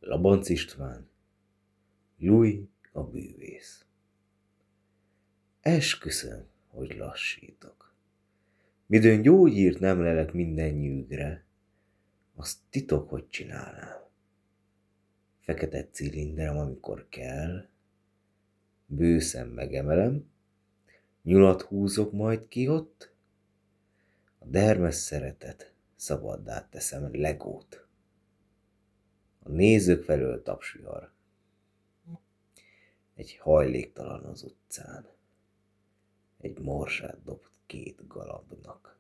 Labanc István, Lui a bűvész. Esküszöm, hogy lassítok. Midőn gyógyírt nem lelek minden nyűgre, azt titok, hogy csinálnám. Fekete cilinderem, amikor kell, bőszem megemelem, nyulat húzok majd ki ott, a dermes szeretet szabaddá teszem legót. A nézők felől tapsvihar. Egy hajléktalan az utcán. Egy morzsát dob két galambnak.